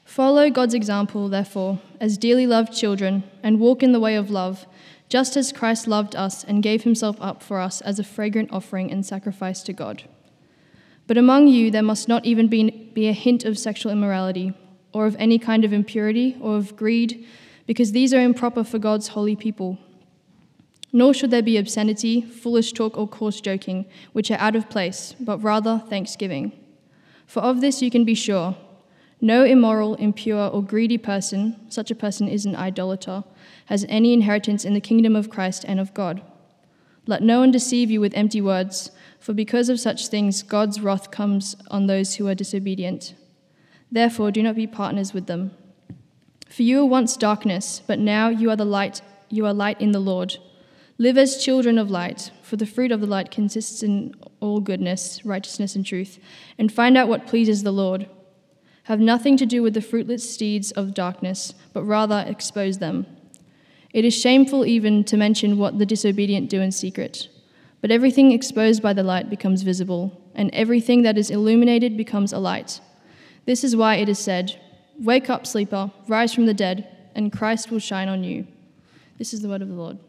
Follow God's example, therefore, as dearly loved children, and walk in the way of love, just as Christ loved us and gave himself up for us as a fragrant offering and sacrifice to God. But among you there must not even be a hint of sexual immorality, or of any kind of impurity, or of greed, because these are improper for God's holy people. Nor should there be obscenity, foolish talk, or coarse joking, which are out of place, but rather thanksgiving. For of this you can be sure: no immoral, impure, or greedy person, such a person is an idolater, has any inheritance in the kingdom of Christ and of God. Let no one deceive you with empty words, for because of such things God's wrath comes on those who are disobedient. Therefore do not be partners with them. For you were once darkness, but now you are light in the Lord. Live as children of light, for the fruit of the light consists in all goodness, righteousness, and truth, and find out what pleases the Lord. Have nothing to do with the fruitless deeds of darkness, but rather expose them. It is shameful even to mention what the disobedient do in secret. But everything exposed by the light becomes visible, and everything that is illuminated becomes a light. This is why it is said, "Wake up, sleeper, rise from the dead, and Christ will shine on you." This is the word of the Lord.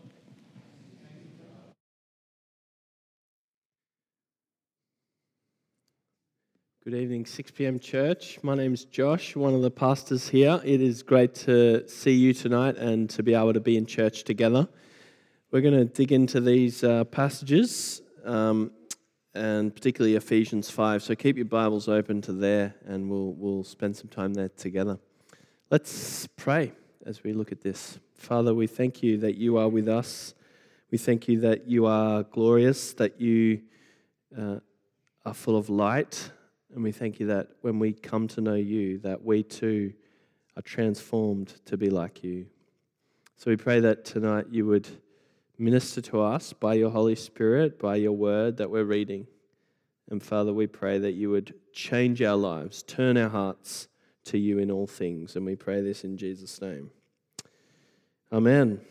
Good evening, 6 p.m. church. My name's Josh, one of the pastors here. It is great to see you tonight and to be able to be in church together. We're going to dig into these passages, and particularly Ephesians 5. So keep your Bibles open to there, and we'll spend some time there together. Let's pray as we look at this. Father, we thank you that you are with us. We thank you that you are glorious, that you are full of light. And we thank you that when we come to know you, that we too are transformed to be like you. So we pray that tonight you would minister to us by your Holy Spirit, by your word that we're reading. And Father, we pray that you would change our lives, turn our hearts to you in all things. And we pray this in Jesus' name. Amen.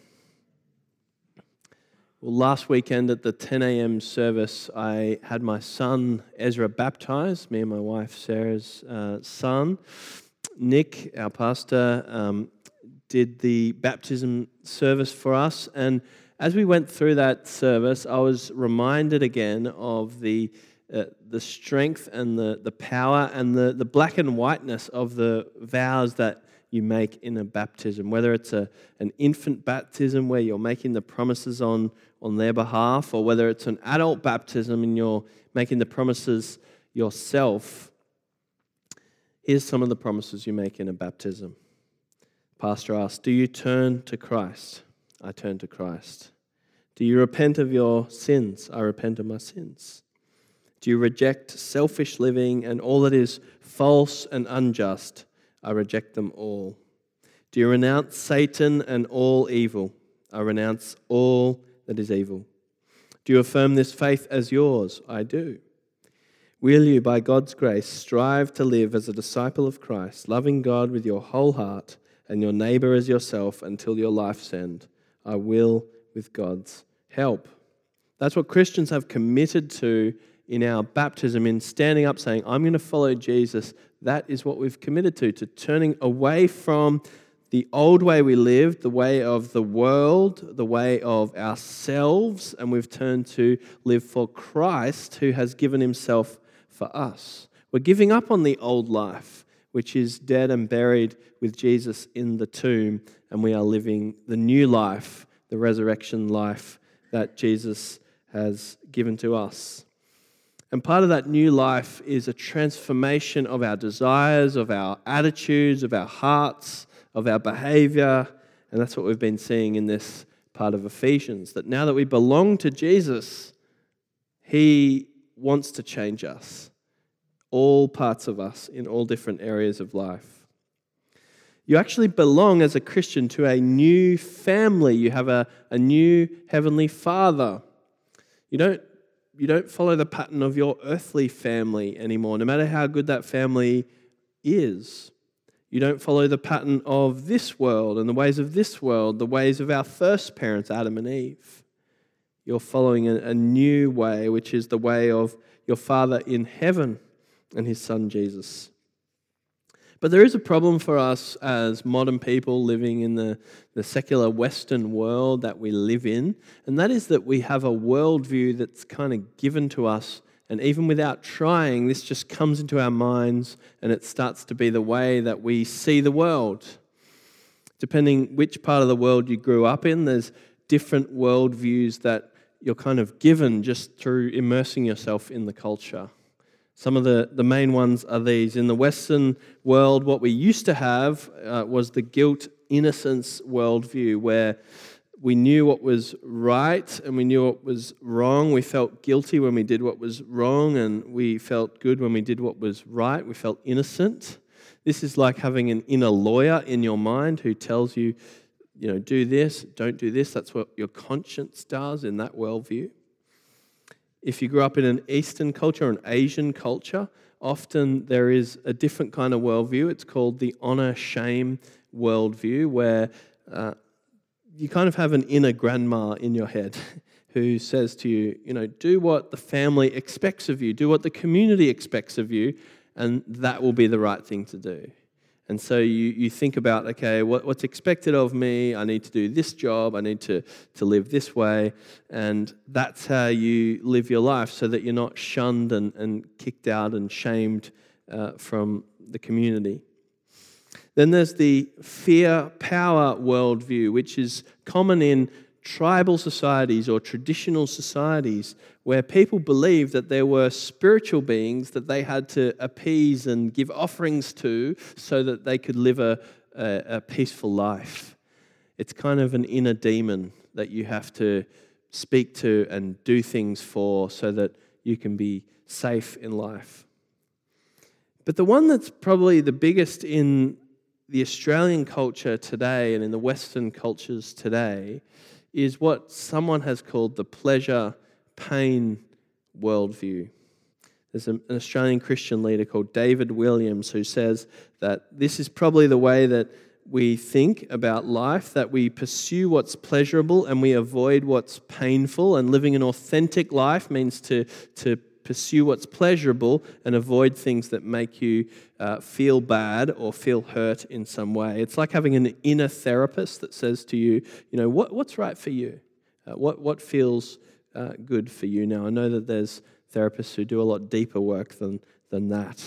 Well, last weekend at the 10 a.m. service, I had my son Ezra baptized, me and my wife Sarah's son. Nick, our pastor, did the baptism service for us. And as we went through that service, I was reminded again of the strength and the power and the black and whiteness of the vows that you make in a baptism, whether it's an infant baptism where you're making the promises on their behalf, or whether it's an adult baptism and you're making the promises yourself. Here's some of the promises you make in a baptism. Pastor asks, do you turn to Christ? I turn to Christ. Do you repent of your sins? I repent of my sins. Do you reject selfish living and all that is false and unjust? I reject them all. Do you renounce Satan and all evil? I renounce all that is evil. Do you affirm this faith as yours? I do. Will you, by God's grace, strive to live as a disciple of Christ, loving God with your whole heart and your neighbor as yourself until your life's end? I will with God's help. That's what Christians have committed to in our baptism, in standing up saying, I'm going to follow Jesus. That is what we've committed to turning away from the old way we lived, the way of the world, the way of ourselves, and we've turned to live for Christ who has given himself for us. We're giving up on the old life, which is dead and buried with Jesus in the tomb, and we are living the new life, the resurrection life that Jesus has given to us. And part of that new life is a transformation of our desires, of our attitudes, of our hearts, of our behavior. And that's what we've been seeing in this part of Ephesians, that now that we belong to Jesus, he wants to change us, all parts of us in all different areas of life. You actually belong as a Christian to a new family. You have a new heavenly Father. You don't follow the pattern of your earthly family anymore, no matter how good that family is. You don't follow the pattern of this world and the ways of this world, the ways of our first parents, Adam and Eve. You're following a new way, which is the way of your Father in heaven and his Son, Jesus. But there is a problem for us as modern people living in the secular Western world that we live in, and that is that we have a worldview that's kind of given to us, and even without trying, this just comes into our minds and it starts to be the way that we see the world. Depending which part of the world you grew up in, there's different worldviews that you're kind of given just through immersing yourself in the culture. Some of the main ones are these. In the Western world, what we used to have was the guilt-innocence worldview, where we knew what was right and we knew what was wrong. We felt guilty when we did what was wrong, and we felt good when we did what was right. We felt innocent. This is like having an inner lawyer in your mind who tells you, do this, don't do this. That's what your conscience does in that worldview. If you grew up in an Eastern culture, an Asian culture, often there is a different kind of worldview. It's called the honor-shame worldview, where you kind of have an inner grandma in your head who says to you, do what the family expects of you, do what the community expects of you, and that will be the right thing to do. And so you think about, okay, what's expected of me? I need to do this job. I need to live this way. And that's how you live your life, so that you're not shunned and kicked out and shamed from the community. Then there's the fear-power worldview, which is common in tribal societies or traditional societies, where people believed that there were spiritual beings that they had to appease and give offerings to so that they could live a peaceful life. It's kind of an inner demon that you have to speak to and do things for so that you can be safe in life. But the one that's probably the biggest in the Australian culture today and in the Western cultures today is what someone has called the pleasure-pain worldview. There's an Australian Christian leader called David Williams who says that this is probably the way that we think about life, that we pursue what's pleasurable and we avoid what's painful, and living an authentic life means to pursue what's pleasurable and avoid things that make you feel bad or feel hurt in some way. It's like having an inner therapist that says to you, what's right for you? What feels good for you? Now, I know that there's therapists who do a lot deeper work than that.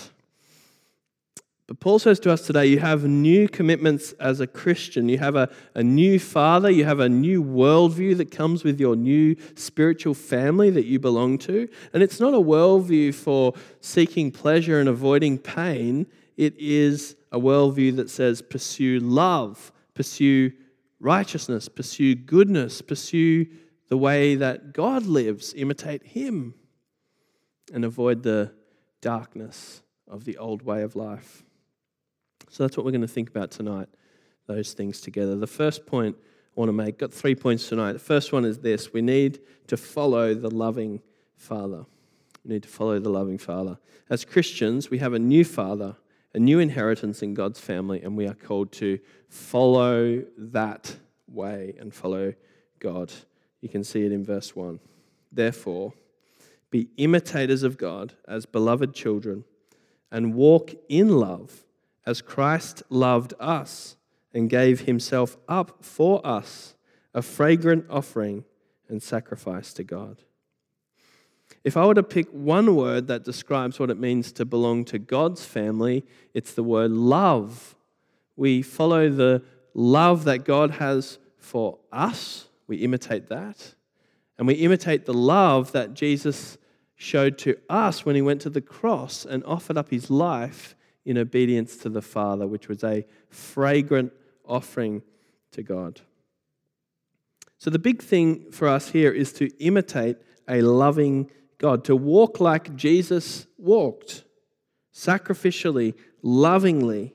But Paul says to us today, you have new commitments as a Christian. You have a new father. You have a new worldview that comes with your new spiritual family that you belong to. And it's not a worldview for seeking pleasure and avoiding pain. It is a worldview that says pursue love, pursue righteousness, pursue goodness, pursue the way that God lives, imitate Him, and avoid the darkness of the old way of life. So that's what we're going to think about tonight, those things together. The first point I want to make, got 3 points tonight. The first one is this: we need to follow the loving Father. We need to follow the loving Father. As Christians, we have a new Father, a new inheritance in God's family, and we are called to follow that way and follow God. You can see it in verse 1. Therefore, be imitators of God as beloved children, and walk in love as Christ loved us and gave Himself up for us, a fragrant offering and sacrifice to God. If I were to pick one word that describes what it means to belong to God's family, it's the word love. We follow the love that God has for us. We imitate that. And we imitate the love that Jesus showed to us when He went to the cross and offered up His life in obedience to the Father, which was a fragrant offering to God. So the big thing for us here is to imitate a loving God, to walk like Jesus walked, sacrificially, lovingly,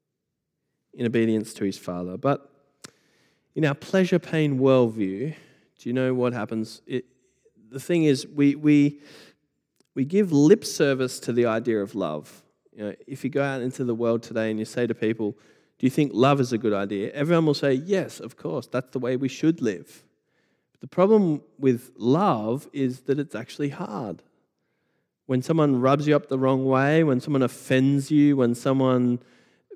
in obedience to His Father. But in our pleasure-pain worldview, do you know what happens? The thing is, we give lip service to the idea of love. If you go out into the world today and you say to people, do you think love is a good idea? Everyone will say, yes, of course, that's the way we should live. But the problem with love is that it's actually hard. When someone rubs you up the wrong way, when someone offends you, when someone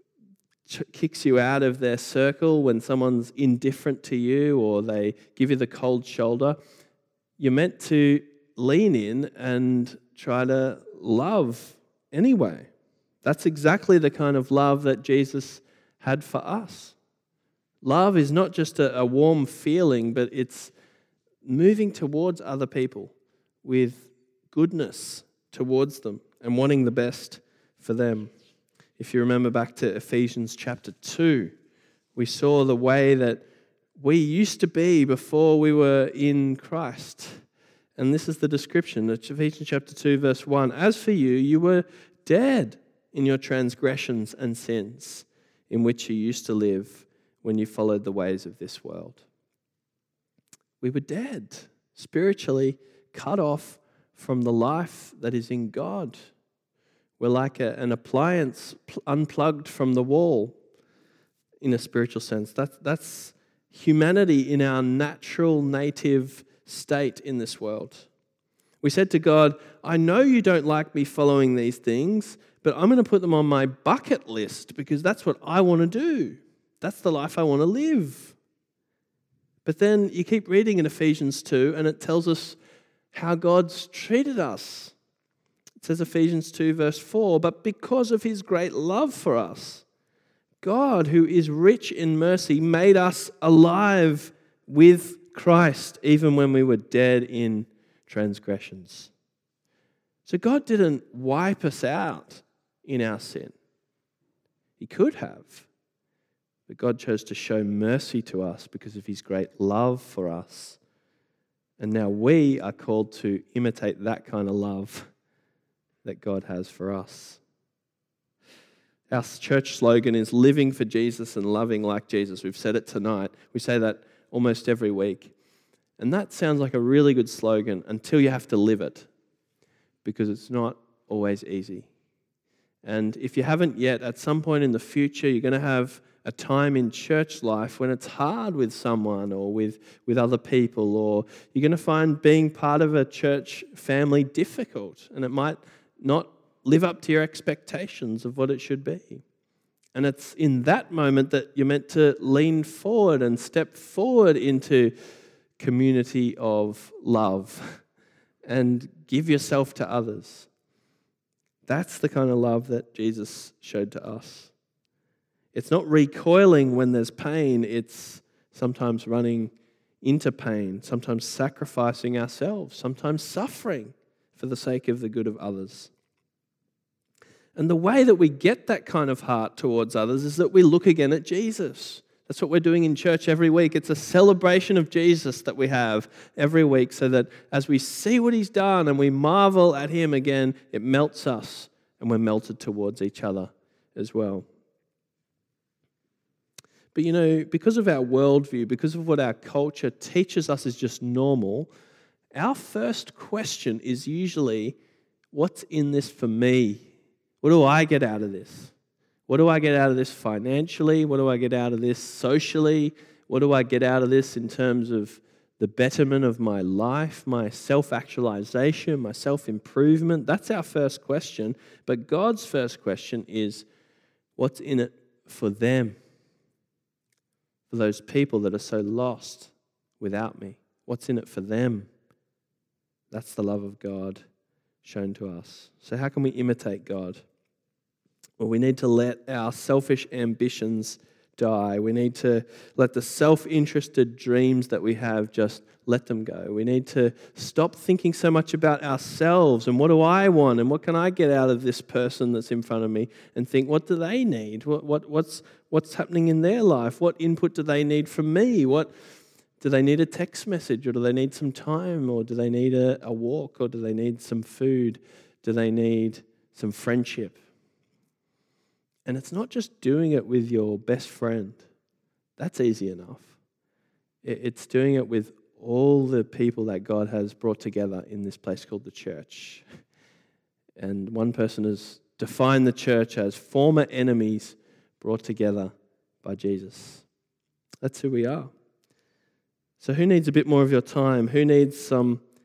kicks you out of their circle, when someone's indifferent to you or they give you the cold shoulder, you're meant to lean in and try to love anyway. That's exactly the kind of love that Jesus had for us. Love is not just a warm feeling, but it's moving towards other people with goodness towards them and wanting the best for them. If you remember back to Ephesians chapter 2, we saw the way that we used to be before we were in Christ. And this is the description, Ephesians chapter 2, verse 1. As for you, you were dead in your transgressions and sins, in which you used to live when you followed the ways of this world. We were dead, spiritually cut off from the life that is in God. We're like an appliance unplugged from the wall in a spiritual sense. That's humanity in our natural, native state in this world. We said to God, I know you don't like me following these things, but I'm going to put them on my bucket list because that's what I want to do. That's the life I want to live. But then you keep reading in Ephesians 2 and it tells us how God's treated us. It says Ephesians 2 verse 4, but because of his great love for us, God, who is rich in mercy, made us alive with Christ even when we were dead in transgressions. So God didn't wipe us out in our sin. He could have. But God chose to show mercy to us because of his great love for us. And now we are called to imitate that kind of love that God has for us. Our church slogan is living for Jesus and loving like Jesus. We've said it tonight. We say that almost every week. And that sounds like a really good slogan until you have to live it, because it's not always easy. And if you haven't yet, at some point in the future, you're going to have a time in church life when it's hard with someone or with other people, or you're going to find being part of a church family difficult, and it might not live up to your expectations of what it should be. And it's in that moment that you're meant to lean forward and step forward into community of love and give yourself to others. That's the kind of love that Jesus showed to us. It's not recoiling when there's pain, it's sometimes running into pain, sometimes sacrificing ourselves, sometimes suffering for the sake of the good of others. And the way that we get that kind of heart towards others is that we look again at Jesus. That's what we're doing in church every week. It's a celebration of Jesus that we have every week, so that as we see what he's done and we marvel at him again, it melts us and we're melted towards each other as well. But you know, because of our worldview, because of what our culture teaches us is just normal, our first question is usually, what's in this for me? What do I get out of this? What do I get out of this financially? What do I get out of this socially? What do I get out of this in terms of the betterment of my life, my self-actualization, my self-improvement? That's our first question. But God's first question is, what's in it for them? For those people that are so lost without me. What's in it for them? That's the love of God shown to us. So how can we imitate God? Well, we need to let our selfish ambitions die. We need to let the self-interested dreams that we have, just let them go. We need to stop thinking so much about ourselves and what do I want and what can I get out of this person that's in front of me, and think, what do they need? What's happening in their life? What input do they need from me? Do they need a text message, or do they need some time, or do they need a walk, or do they need some food? Do they need some friendship? And it's not just doing it with your best friend. That's easy enough. It's doing it with all the people that God has brought together in this place called the church. And one person has defined the church as former enemies brought together by Jesus. That's who we are. So who needs a bit more of your time? Who needs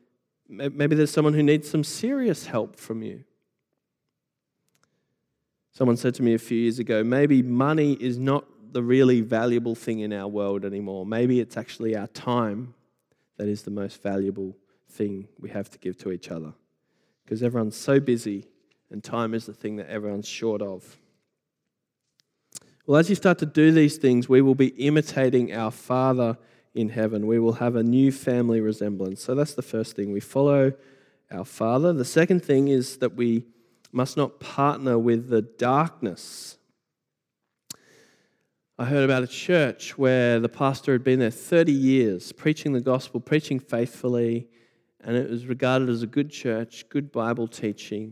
maybe there's someone who needs some serious help from you. Someone said to me a few years ago, maybe money is not the really valuable thing in our world anymore. Maybe it's actually our time that is the most valuable thing we have to give to each other. Because everyone's so busy and time is the thing that everyone's short of. Well, as you start to do these things, we will be imitating our Father in heaven. We will have a new family resemblance. So that's the first thing. We follow our Father. The second thing is that we must not partner with the darkness. I heard about a church where the pastor had been there 30 years, preaching the gospel, preaching faithfully, and it was regarded as a good church, good Bible teaching.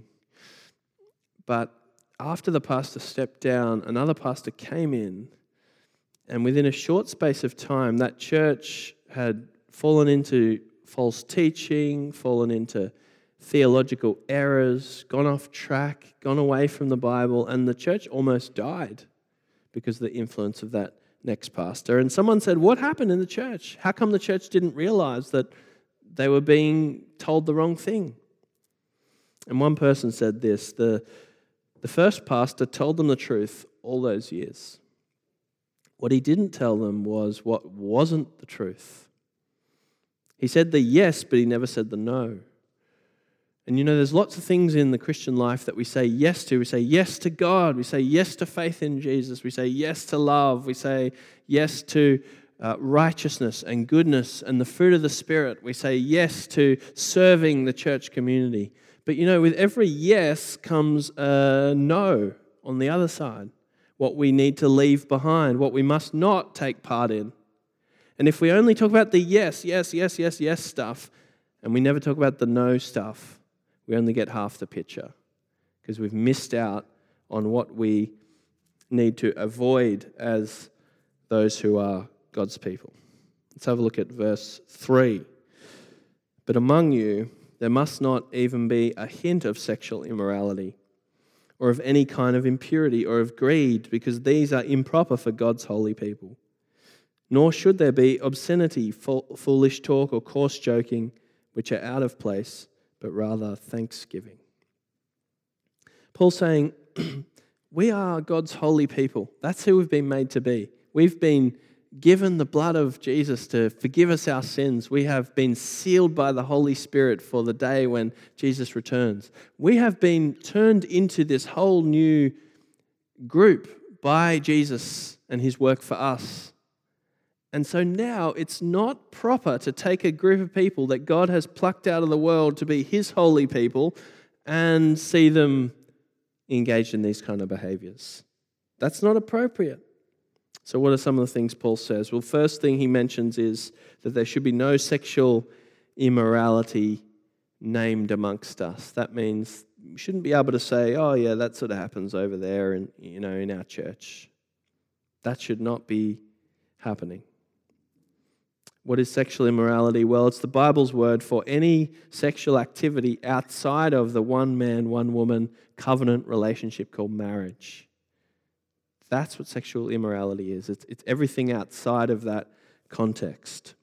But after the pastor stepped down, another pastor came in, and within a short space of time, that church had fallen into false teaching, fallen into theological errors, gone off track, gone away from the Bible, and the church almost died because of the influence of that next pastor. And someone said, what happened in the church? How come the church didn't realize that they were being told the wrong thing? And one person said this, the first pastor told them the truth all those years. What he didn't tell them was what wasn't the truth. He said the yes, but he never said the no. And there's lots of things in the Christian life that we say yes to. We say yes to God. We say yes to faith in Jesus. We say yes to love. We say yes to righteousness and goodness and the fruit of the Spirit. We say yes to serving the church community. But with every yes comes a no on the other side. What we need to leave behind, what we must not take part in. And if we only talk about the yes stuff, and we never talk about the no stuff, we only get half the picture because we've missed out on what we need to avoid as those who are God's people. Let's have a look at verse 3. But among you, there must not even be a hint of sexual immorality or of any kind of impurity or of greed, because these are improper for God's holy people. Nor should there be obscenity, foolish talk, or coarse joking, which are out of place, but rather thanksgiving. Paul's saying, we are God's holy people. That's who we've been made to be. We've been given the blood of Jesus to forgive us our sins. We have been sealed by the Holy Spirit for the day when Jesus returns. We have been turned into this whole new group by Jesus and his work for us. And so now it's not proper to take a group of people that God has plucked out of the world to be his holy people and see them engaged in these kind of behaviors. That's not appropriate. So what are some of the things Paul says? Well, first thing he mentions is that there should be no sexual immorality named amongst us. That means we shouldn't be able to say, oh yeah, that sort of happens over there in our church. That should not be happening. What is sexual immorality? Well, it's the Bible's word for any sexual activity outside of the one man, one woman covenant relationship called marriage. That's what sexual immorality is. It's everything outside of that context.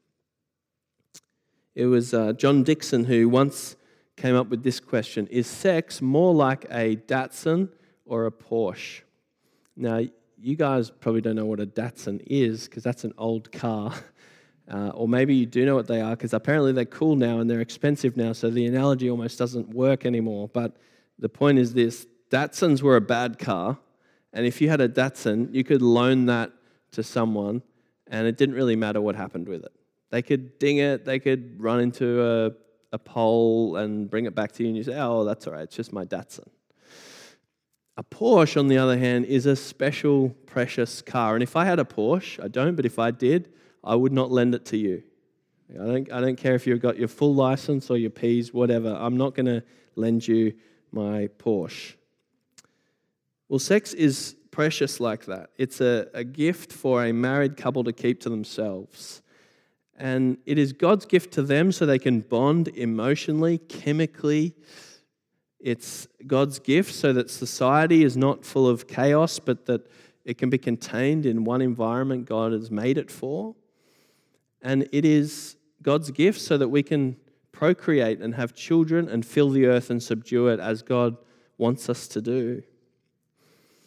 It was John Dixon who once came up with this question: is sex more like a Datsun or a Porsche? Now, you guys probably don't know what a Datsun is because that's an old car. Or maybe you do know what they are because apparently they're cool now and they're expensive now, so the analogy almost doesn't work anymore. But the point is this: Datsuns were a bad car. And if you had a Datsun, you could loan that to someone, and it didn't really matter what happened with it. They could ding it, they could run into a pole and bring it back to you, and you say, oh, that's all right, it's just my Datsun. A Porsche, on the other hand, is a special, precious car. And if I had a Porsche, I don't, but if I did, I would not lend it to you. I don't care if you've got your full license or your Ps, whatever. I'm not going to lend you my Porsche. Well, sex is precious like that. It's a gift for a married couple to keep to themselves. And it is God's gift to them so they can bond emotionally, chemically. It's God's gift so that society is not full of chaos, but that it can be contained in one environment God has made it for. And it is God's gift so that we can procreate and have children and fill the earth and subdue it as God wants us to do.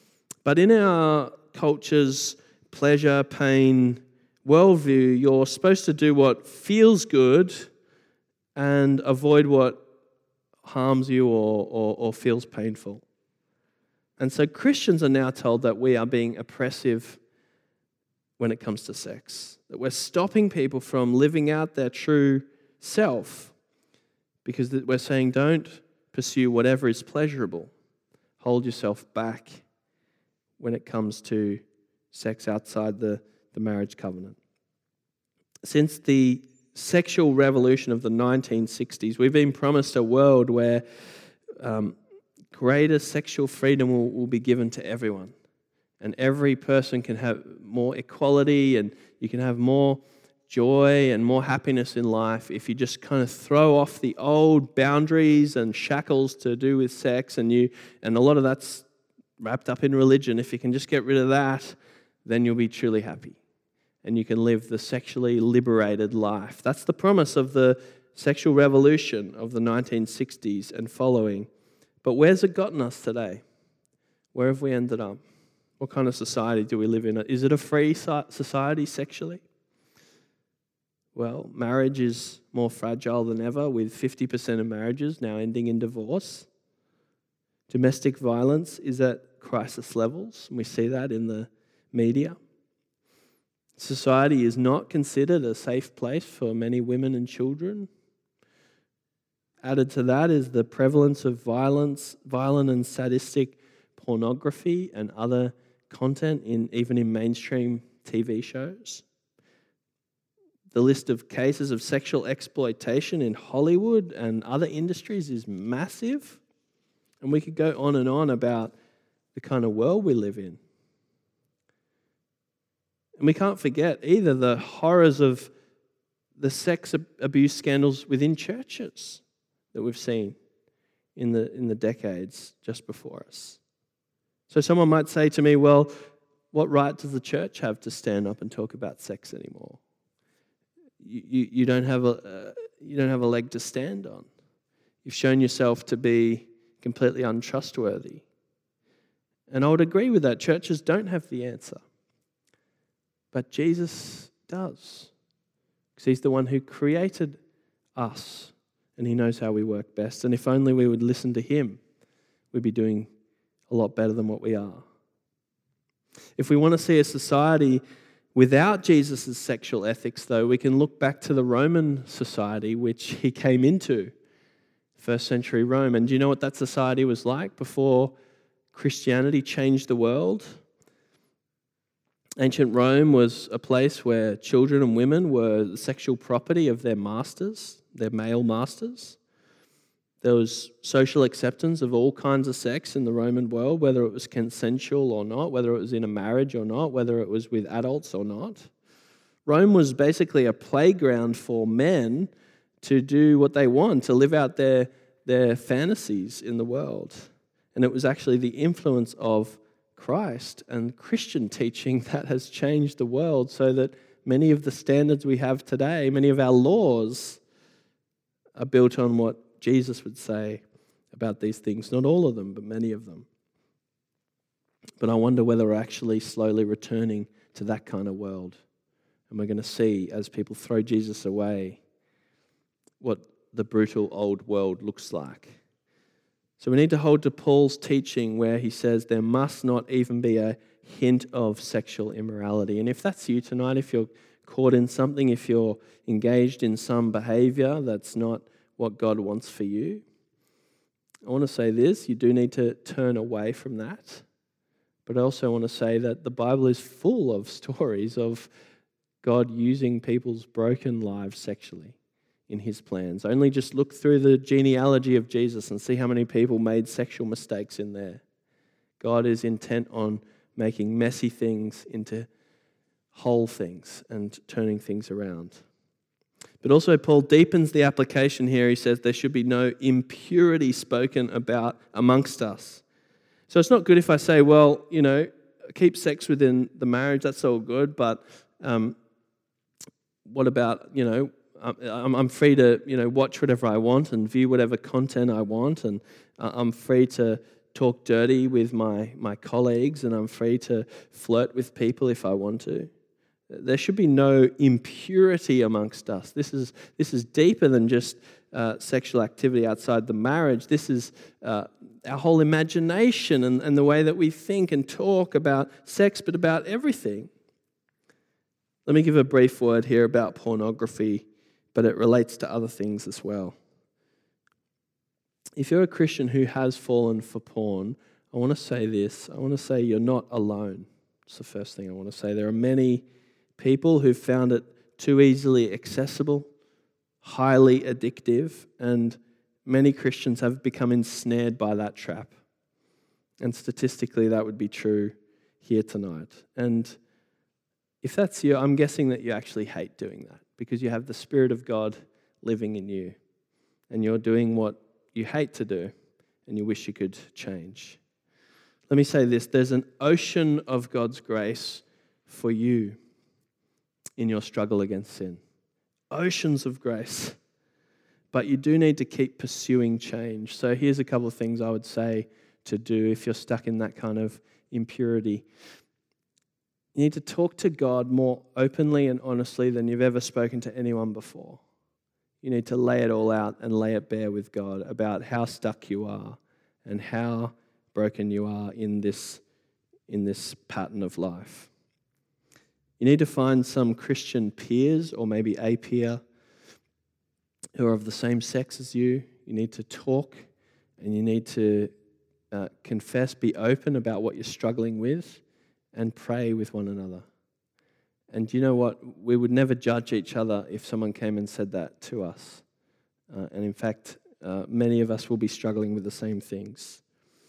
But in our culture's pleasure, pain, worldview, you're supposed to do what feels good and avoid what harms you or feels painful. And so Christians are now told that we are being oppressive when it comes to sex, that we're stopping people from living out their true self because we're saying don't pursue whatever is pleasurable. Hold yourself back when it comes to sex outside the marriage covenant. Since the sexual revolution of the 1960s, we've been promised a world where greater sexual freedom will be given to everyone. And every person can have more equality, and you can have more joy and more happiness in life if you just kind of throw off the old boundaries and shackles to do with sex, and a lot of that's wrapped up in religion. If you can just get rid of that, then you'll be truly happy. And you can live the sexually liberated life. That's the promise of the sexual revolution of the 1960s and following. But where's it gotten us today? Where have we ended up? What kind of society do we live in? Is it a free society sexually? Well, marriage is more fragile than ever, with 50% of marriages now ending in divorce. Domestic violence is at crisis levels, and we see that in the media. Society is not considered a safe place for many women and children. Added to that is the prevalence of violent and sadistic pornography and other content even in mainstream TV shows. The list of cases of sexual exploitation in Hollywood and other industries is massive. And we could go on and on about the kind of world we live in. And we can't forget either the horrors of the sex abuse scandals within churches that we've seen in the decades just before us. So someone might say to me, well, what right does the church have to stand up and talk about sex anymore? You don't have a leg to stand on. You've shown yourself to be completely untrustworthy. And I would agree with that. Churches don't have the answer. But Jesus does. Because he's the one who created us. And he knows how we work best. And if only we would listen to him, we'd be doing a lot better than what we are. If we want to see a society without Jesus' sexual ethics, though, we can look back to the Roman society which he came into, first century Rome. And do you know what that society was like before Christianity changed the world? Ancient Rome was a place where children and women were the sexual property of their masters, their male masters. There was social acceptance of all kinds of sex in the Roman world, whether it was consensual or not, whether it was in a marriage or not, whether it was with adults or not. Rome was basically a playground for men to do what they want, to live out their fantasies in the world. And it was actually the influence of Christ and Christian teaching that has changed the world, so that many of the standards we have today, many of our laws are built on what Jesus would say about these things. Not all of them, but many of them. But I wonder whether we're actually slowly returning to that kind of world. And we're going to see, as people throw Jesus away, what the brutal old world looks like. So we need to hold to Paul's teaching where he says there must not even be a hint of sexual immorality. And if that's you tonight, if you're caught in something, if you're engaged in some behavior that's not what God wants for you, I want to say this: you do need to turn away from that. But I also want to say that the Bible is full of stories of God using people's broken lives sexually in his plans. Only just look through the genealogy of Jesus and see how many people made sexual mistakes in there. God is intent on making messy things into whole things and turning things around. But also Paul deepens the application here. He says there should be no impurity spoken about amongst us. So it's not good if I say, well, keep sex within the marriage, that's all good, but what about, I'm free to, watch whatever I want and view whatever content I want, and I'm free to talk dirty with my colleagues, and I'm free to flirt with people if I want to. There should be no impurity amongst us. This is deeper than just sexual activity outside the marriage. This is our whole imagination and the way that we think and talk about sex, but about everything. Let me give a brief word here about pornography, but it relates to other things as well. If you're a Christian who has fallen for porn, I want to say this. I want to say you're not alone. It's the first thing I want to say. There are many people who've found it too easily accessible, highly addictive, and many Christians have become ensnared by that trap. And statistically, that would be true here tonight. And if that's you, I'm guessing that you actually hate doing that because you have the Spirit of God living in you, and you're doing what you hate to do, and you wish you could change. Let me say this. There's an ocean of God's grace for you in your struggle against sin. Oceans of grace. But you do need to keep pursuing change. So here's a couple of things I would say to do if you're stuck in that kind of impurity. You need to talk to God more openly and honestly than you've ever spoken to anyone before. You need to lay it all out and lay it bare with God about how stuck you are and how broken you are in this pattern of life. You need to find some Christian peers or maybe a peer who are of the same sex as you. You need to talk and you need to confess, be open about what you're struggling with, and pray with one another. And you know what? We would never judge each other if someone came and said that to us. And in fact, many of us will be struggling with the same things.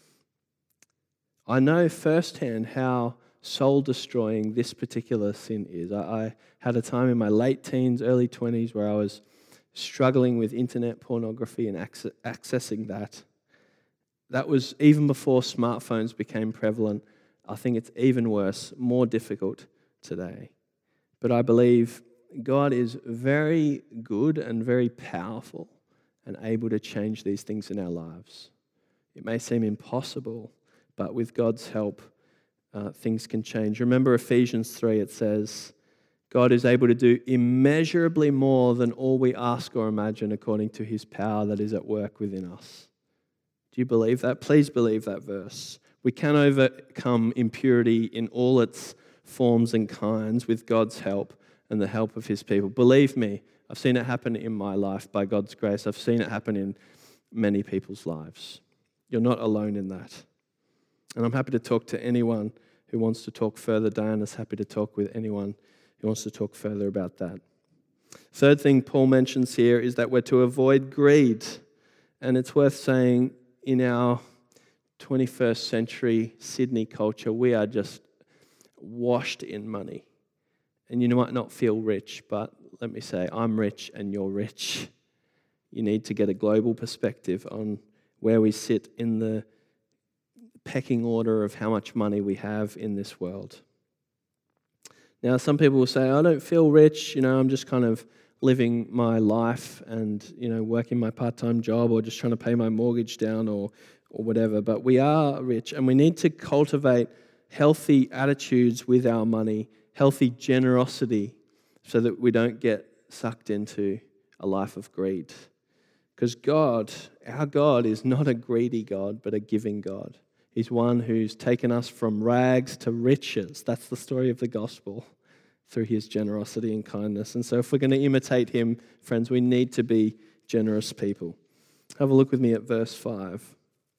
I know firsthand how soul-destroying this particular sin is. I had a time in my late teens, early 20s where I was struggling with internet pornography and accessing that. That was even before smartphones became prevalent. I think it's even worse, more difficult today. But I believe God is very good and very powerful and able to change these things in our lives. It may seem impossible, but with God's help, things can change. Remember Ephesians 3, it says, God is able to do immeasurably more than all we ask or imagine according to his power that is at work within us. Do you believe that? Please believe that verse. We can overcome impurity in all its forms and kinds with God's help and the help of his people. Believe me, I've seen it happen in my life by God's grace. I've seen it happen in many people's lives. You're not alone in that. And I'm happy to talk to anyone who wants to talk further. Diana's happy to talk with anyone who wants to talk further about that. Third thing Paul mentions here is that we're to avoid greed. And it's worth saying in our 21st century Sydney culture, we are just washed in money. And you might not feel rich, but let me say, I'm rich and you're rich. You need to get a global perspective on where we sit in the pecking order of how much money we have in this world. Now, some people will say, I don't feel rich, I'm just kind of living my life and, working my part-time job or just trying to pay my mortgage down or whatever. But we are rich and we need to cultivate healthy attitudes with our money, healthy generosity, so that we don't get sucked into a life of greed. Because God, our God, is not a greedy God, but a giving God. He's one who's taken us from rags to riches. That's the story of the gospel, through his generosity and kindness. And so if we're going to imitate him, friends, we need to be generous people. Have a look with me at verse 5.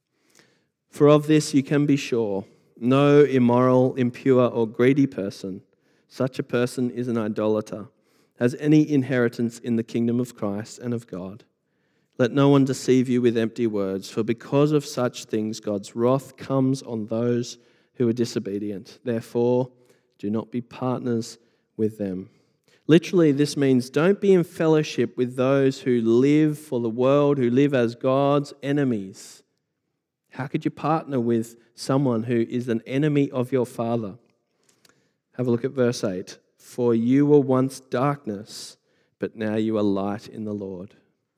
For of this you can be sure, no immoral, impure, or greedy person, such a person is an idolater, has any inheritance in the kingdom of Christ and of God. Let no one deceive you with empty words, for because of such things God's wrath comes on those who are disobedient. Therefore, do not be partners with them. Literally, this means don't be in fellowship with those who live for the world, who live as God's enemies. How could you partner with someone who is an enemy of your Father? Have a look at verse 8. For you were once darkness, but now you are light in the Lord.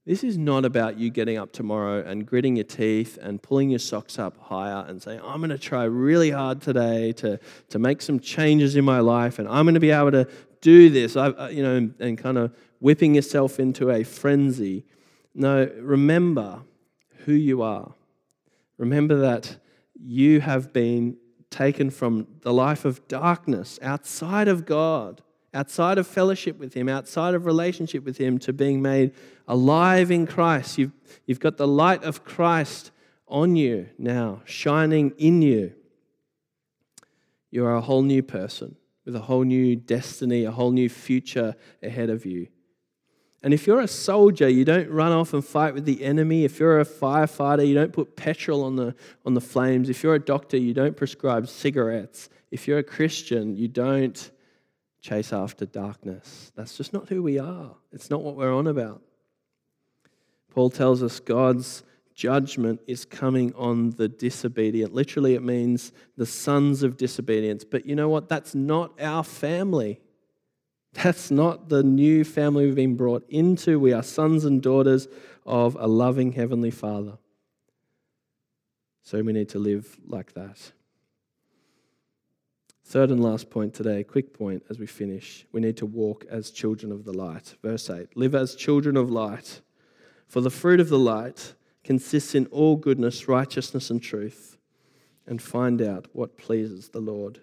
This is not about you getting up tomorrow and gritting your teeth and pulling your socks up higher and saying, I'm going to try really hard today to make some changes in my life, and I'm going to be able to do this, and kind of whipping yourself into a frenzy. No, remember who you are. Remember that you have been taken from the life of darkness outside of God, outside of fellowship with Him, outside of relationship with Him, to being made alive in Christ. You've got the light of Christ on you now, shining in you. You are a whole new person with a whole new destiny, a whole new future ahead of you. And if you're a soldier, you don't run off and fight with the enemy. If you're a firefighter, you don't put petrol on the flames. If you're a doctor, you don't prescribe cigarettes. If you're a Christian, you don't chase after darkness. That's just not who we are. It's not what we're on about. Paul tells us God's judgment is coming on the disobedient. Literally, it means the sons of disobedience. But you know what? That's not our family. That's not the new family we've been brought into. We are sons and daughters of a loving Heavenly Father. So we need to live like that. Third and last point today, quick point as we finish. We need to walk as children of the light. Verse 8, live as children of light. For the fruit of the light consists in all goodness, righteousness, and truth, and find out what pleases the Lord.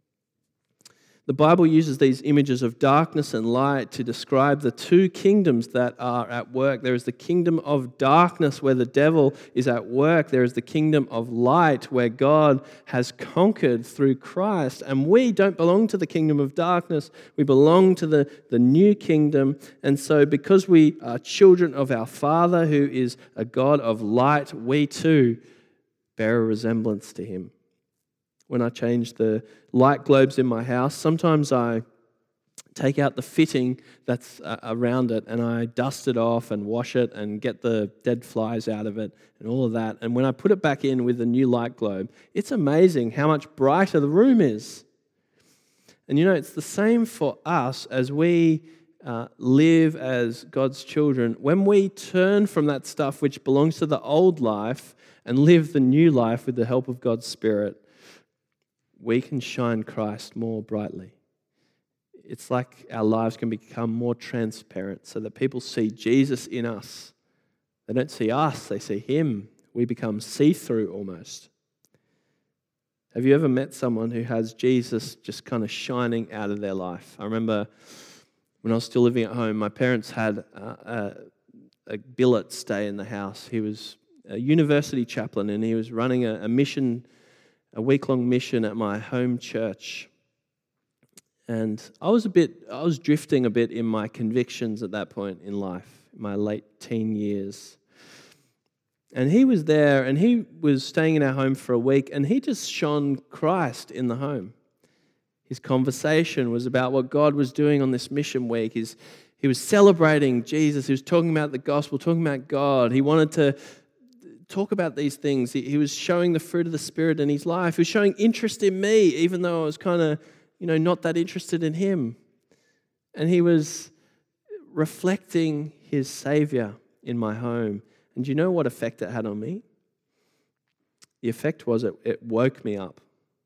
The Bible uses these images of darkness and light to describe the two kingdoms that are at work. There is the kingdom of darkness where the devil is at work. There is the kingdom of light where God has conquered through Christ. And we don't belong to the kingdom of darkness. We belong to the new kingdom. And so because we are children of our Father who is a God of light, we too bear a resemblance to Him. When I change the light globes in my house, sometimes I take out the fitting that's around it and I dust it off and wash it and get the dead flies out of it and all of that. And when I put it back in with the new light globe, it's amazing how much brighter the room is. And it's the same for us as we live as God's children. When we turn from that stuff which belongs to the old life and live the new life with the help of God's Spirit, we can shine Christ more brightly. It's like our lives can become more transparent so that people see Jesus in us. They don't see us, they see Him. We become see-through almost. Have you ever met someone who has Jesus just kind of shining out of their life? I remember when I was still living at home, my parents had a billet stay in the house. He was a university chaplain and he was running a mission, a week-long mission at my home church. And I was drifting a bit in my convictions at that point in life, my late teen years. And he was there and he was staying in our home for a week and he just shone Christ in the home. His conversation was about what God was doing on this mission week. He was celebrating Jesus. He was talking about the gospel, talking about God. He wanted to talk about these things. He was showing the fruit of the Spirit in his life. He was showing interest in me, even though I was kind of, not that interested in him. And he was reflecting his Savior in my home. And do you know what effect it had on me? The effect was it woke me up.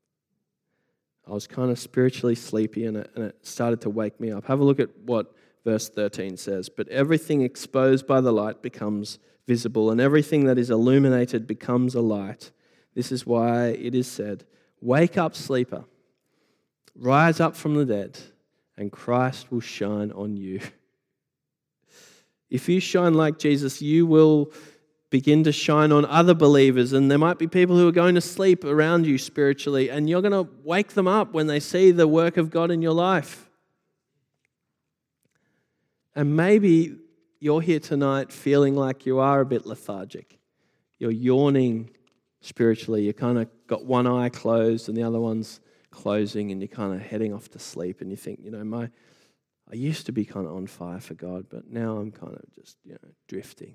I was kind of spiritually sleepy and it started to wake me up. Have a look at what verse 13 says. But everything exposed by the light becomes visible, and everything that is illuminated becomes a light. This is why it is said, "Wake up, sleeper, rise up from the dead, and Christ will shine on you." If you shine like Jesus, you will begin to shine on other believers, and there might be people who are going to sleep around you spiritually, and you're going to wake them up when they see the work of God in your life. And maybe you're here tonight feeling like you are a bit lethargic. You're yawning spiritually. You kind of got one eye closed and the other one's closing and you're kind of heading off to sleep and you think, I used to be kind of on fire for God, but now I'm kind of just, drifting.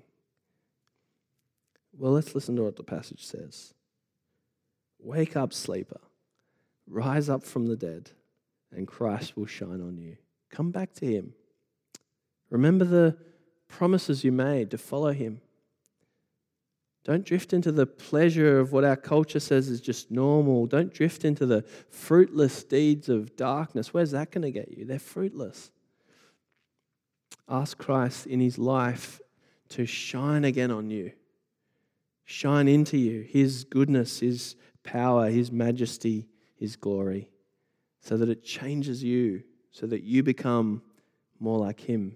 Well, let's listen to what the passage says. Wake up, sleeper. Rise up from the dead and Christ will shine on you. Come back to Him. Remember the promises you made to follow him. Don't drift into the pleasure of what our culture says is just normal. Don't drift into the fruitless deeds of darkness. Where's that going to get you? They're fruitless. Ask Christ in his life to shine again on you. Shine into you his goodness, his power, his majesty, his glory, so that it changes you, so that you become more like him.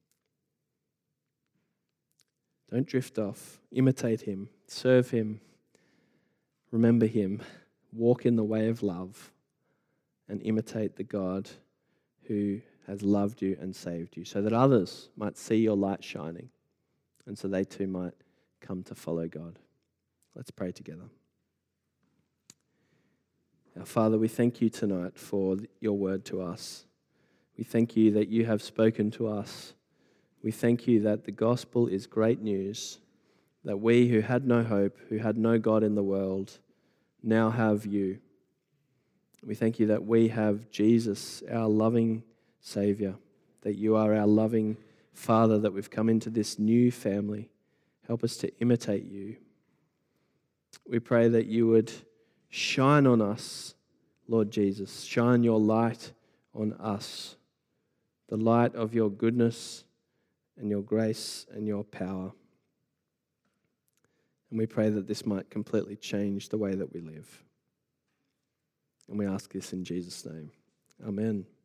Don't drift off. Imitate him. Serve him. Remember him. Walk in the way of love and imitate the God who has loved you and saved you, so that others might see your light shining and so they too might come to follow God. Let's pray together. Our Father, we thank you tonight for your word to us. We thank you that you have spoken to us. We thank you that the gospel is great news, that we who had no hope, who had no God in the world, now have you. We thank you that we have Jesus, our loving Saviour, that you are our loving Father, that we've come into this new family. Help us to imitate you. We pray that you would shine on us, Lord Jesus. Shine your light on us, the light of your goodness and your grace and your power. And we pray that this might completely change the way that we live. And we ask this in Jesus' name. Amen.